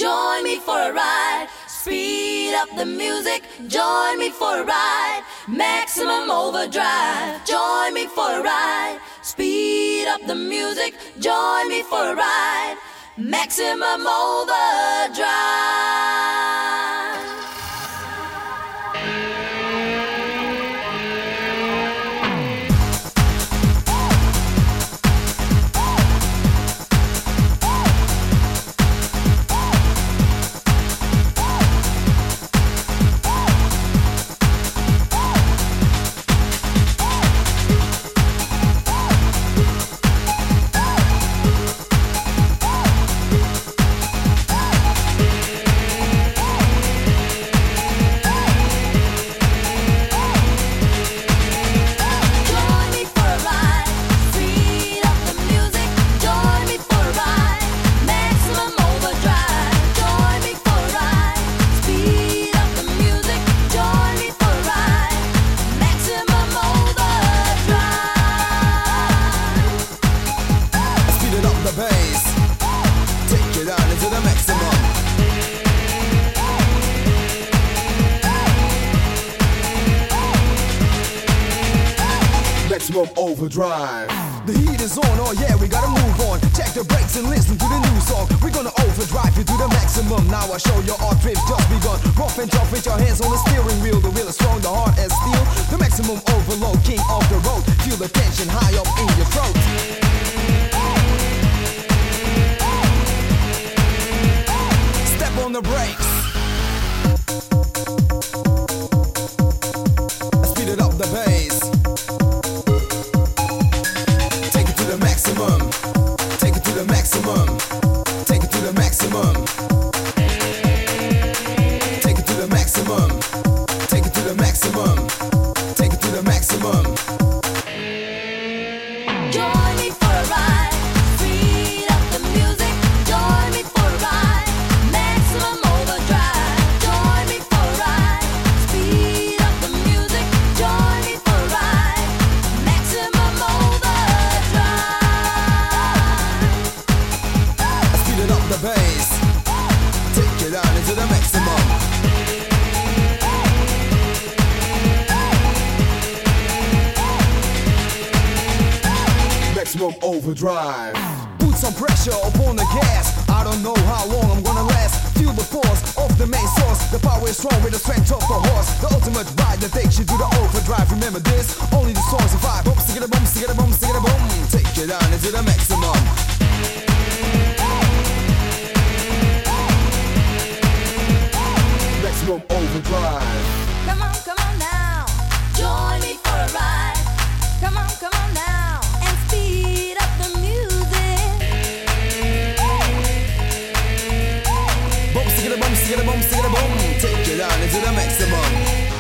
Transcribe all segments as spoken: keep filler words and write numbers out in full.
join me for a ride. Speed up the music, join me for a ride. Maximum overdrive, join me for a ride. Speed up the music, join me for a ride. Maximum overdrive. Overdrive. The heat is on, oh yeah, we gotta move on. Check the brakes and listen to the new song. We're gonna overdrive you to the maximum. Now I show your art trip just begun. Rough and tough with your hands on the steering wheel. The wheel is strong, the heart as steel. The maximum overload, king of the road. Feel the tension high up in your throat. Step on the brakes. Speed it up the bass. Maximum, take it to the maximum, take it to the maximum, take it to the maximum, take it to the maximum, take it to the maximum. Join me for a ride, speed up the music, join me for a ride, maximum overdrive, join me for a ride, speed up the music, join me for a ride, maximum overdrive. The bass, take it down into the maximum. Maximum overdrive. Put some pressure upon the gas. I don't know how long I'm gonna last. Feel the force of the main source. The power is strong with the strength of the horse. The ultimate ride that takes you to the overdrive. Remember this, only the songs survive. Boom, stick it a boom, stick it a boom, stick it a boom. Take it down into the maximum. Maximum overdrive. Come on, come on now, join me for a ride. Come on, come on now, and speed up the music. Boom, stick it a boom, stick it a boom, stick it a boom. Take it down into the maximum.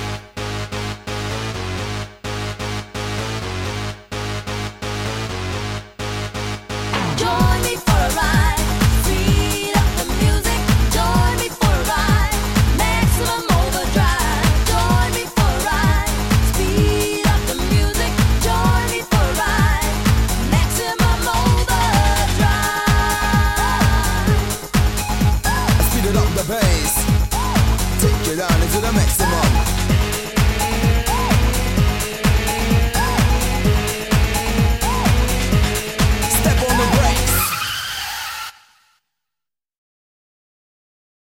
Join me for a ride, speed up the music, join me for a ride, maximum overdrive, join me for a ride, speed up the music, join me for a ride, maximum overdrive. Speed it up the bass, take it down into the maximum.